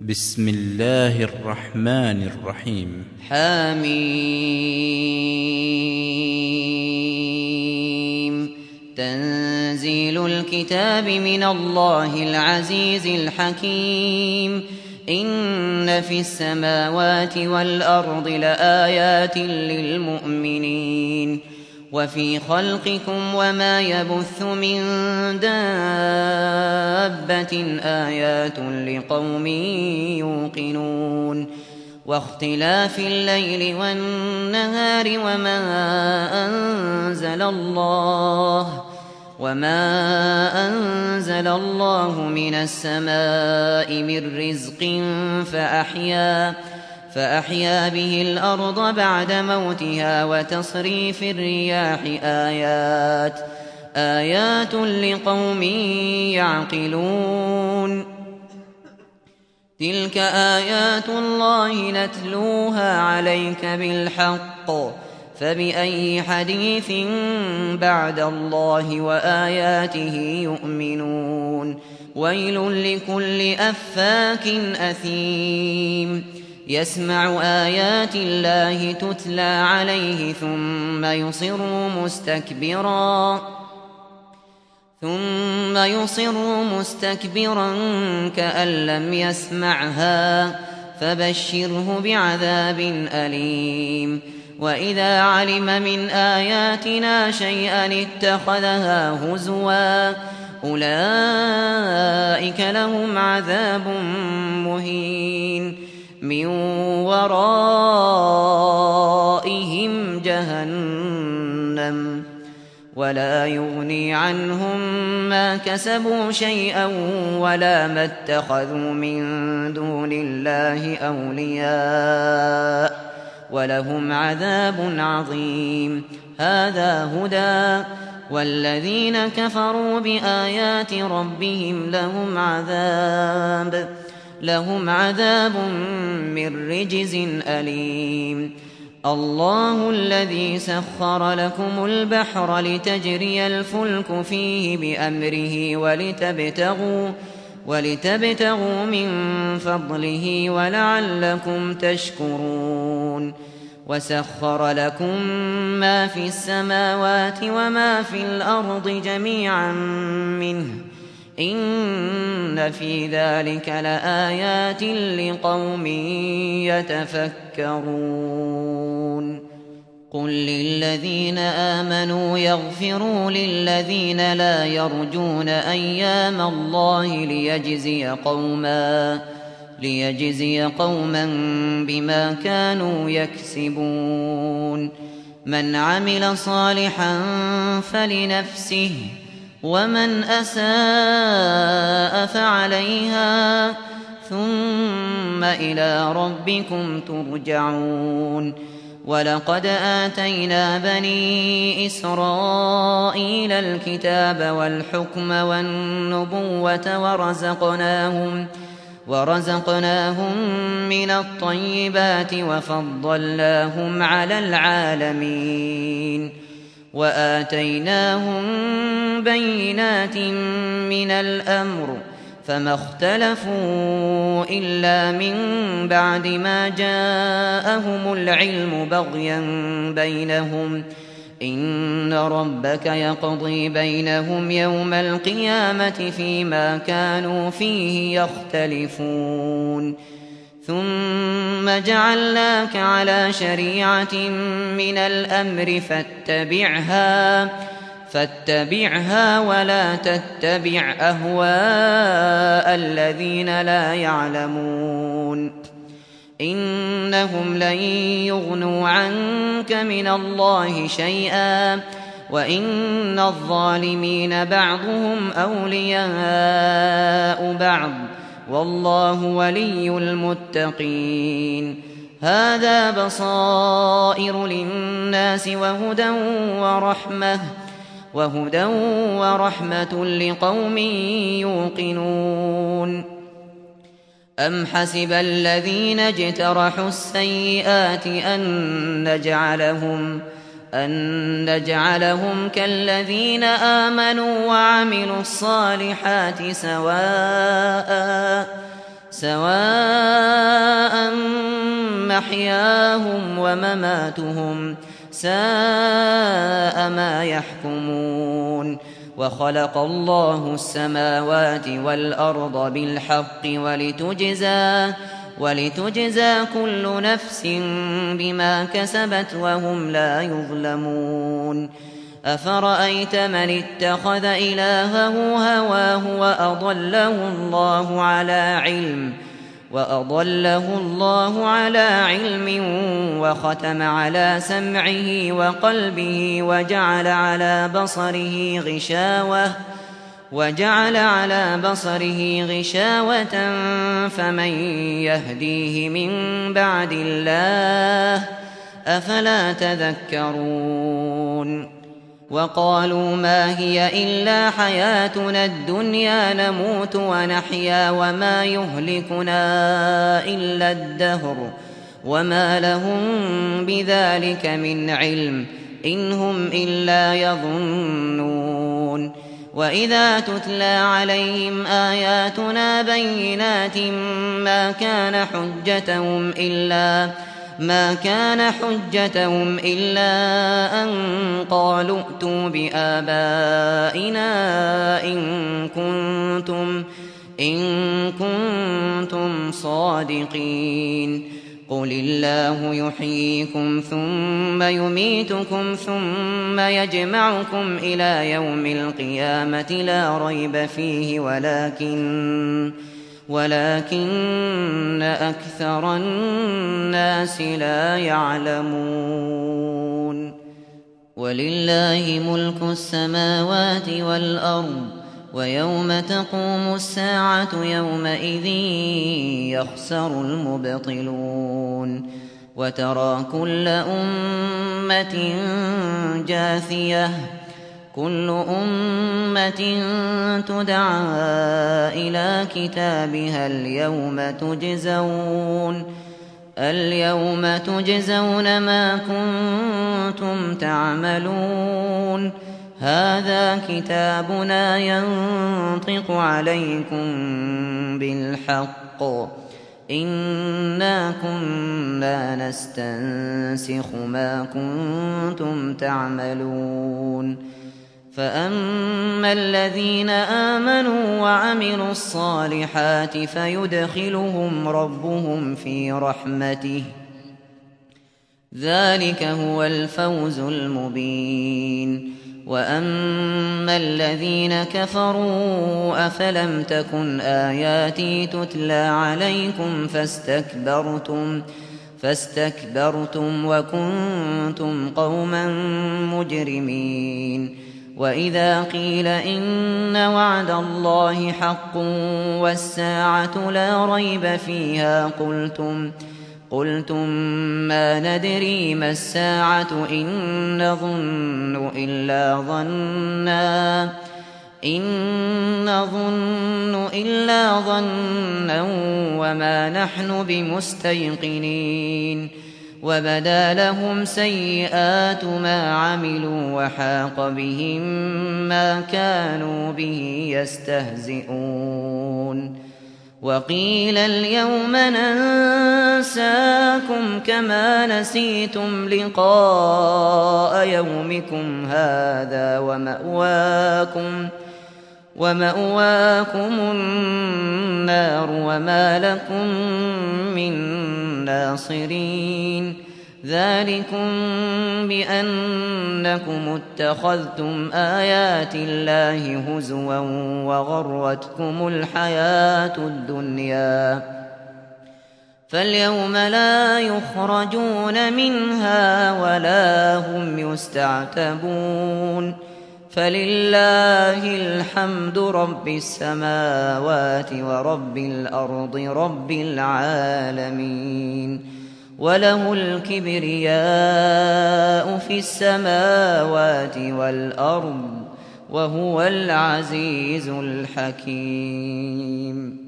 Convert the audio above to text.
بسم الله الرحمن الرحيم. حميم. تنزيل الكتاب من الله العزيز الحكيم. إن في السماوات والأرض لآيات للمؤمنين وفي خلقكم وما يبث من دابة آيات لقوم يوقنون واختلاف الليل والنهار وما أنزل الله من السماء من رزق فأحيا به الأرض بعد موتها وتصريف الرياح آيات لقوم يعقلون. تلك آيات الله نتلوها عليك بالحق فبأي حديث بعد الله وآياته يؤمنون. ويل لكل أفاك أثيم يسمع آيات الله تتلى عليه ثم يصر مستكبرا كأن لم يسمعها فبشره بعذاب أليم. وإذا علم من آياتنا شيئا اتخذها هزوا أولئك لهم عذاب مهين من ورائهم جهنم ولا يغني عنهم ما كسبوا شيئا ولا ما اتخذوا من دون الله أولياء ولهم عذاب عظيم. هذا هدى والذين كفروا بآيات ربهم لهم عذاب من رجز أليم. الله الذي سخر لكم البحر لتجري الفلك فيه بأمره ولتبتغوا من فضله ولعلكم تشكرون. وسخر لكم ما في السماوات وما في الأرض جميعا منه إن في ذلك لآيات لقوم يتفكرون. قل للذين آمنوا يغفروا للذين لا يرجون أيام الله ليجزي قوما بما كانوا يكسبون. من عمل صالحا فلنفسه ومن أساء فعليها ثم إلى ربكم ترجعون. ولقد آتينا بني إسرائيل الكتاب والحكم والنبوة ورزقناهم من الطيبات وفضلناهم على العالمين وآتيناهم بينات من الأمر فما اختلفوا إلا من بعد ما جاءهم العلم بغيا بينهم إن ربك يقضي بينهم يوم القيامة فيما كانوا فيه يختلفون. ثم جعلناك على شريعة من الأمر فاتبعها ولا تتبع أهواء الذين لا يعلمون إنهم لن يغنوا عنك من الله شيئا وإن الظالمين بعضهم أولياء بعض والله ولي المتقين. هذا بصائر للناس وهدى ورحمة لقوم يوقنون. أم حسب الذين اجترحوا السيئات أن نجعلهم كالذين آمنوا وعملوا الصالحات سواء محياهم ومماتهم ساء ما يحكمون وخلق الله السماوات والأرض بالحق ولتجزى كل نفس بما كسبت وهم لا يظلمون أفرأيت من اتخذ إلهه هواه وأضله الله على علم وختم على سمعه وقلبه وجعل على بصره غشاوة فمن يهديه من بعد الله أفلا تذكرون وقالوا ما هي إلا حياتنا الدنيا نموت ونحيا وما يهلكنا إلا الدهر وما لهم بذلك من علم إن هم إلا يظنون وإذا تتلى عليهم آياتنا بينات ما كان حجتهم إلا أن قالوا ائتوا بآبائنا إن كنتم صادقين قل الله يحييكم ثم يميتكم ثم يجمعكم إلى يوم القيامة لا ريب فيه ولكن أكثر الناس لا يعلمون ولله ملك السماوات والأرض ويوم تقوم الساعة يومئذ يخسر المبطلون وترى كل أمة جاثية كل أمة تدعى إلى كتابها اليوم تجزون ما كنتم تعملون هذا كتابنا ينطق عليكم بالحق إنا كنا نستنسخ ما كنتم تعملون فأما الذين آمنوا وعملوا الصالحات فيدخلهم ربهم في رحمته ذلك هو الفوز المبين وأما الذين كفروا أفلم تكن آياتي تتلى عليكم فاستكبرتم وكنتم قوما مجرمين وإذا قيل إن وعد الله حق والساعة لا ريب فيها قلتم ما ندري ما الساعة إن نظن إلا ظنا وما نحن بمستيقنين وبدا لهم سيئات ما عملوا وحاق بهم ما كانوا به يستهزئون وقيل اليوم ننساكم كما نسيتم لقاء يومكم هذا ومأواكم النار وما لكم من ناصرين ذلكم بأنكم اتخذتم آيات الله هزوا وغرتكم الحياة الدنيا فاليوم لا يخرجون منها ولا هم يستعتبون فلله الحمد رب السماوات ورب الأرض رب العالمين وله الكبرياء في السماوات والأرض وهو العزيز الحكيم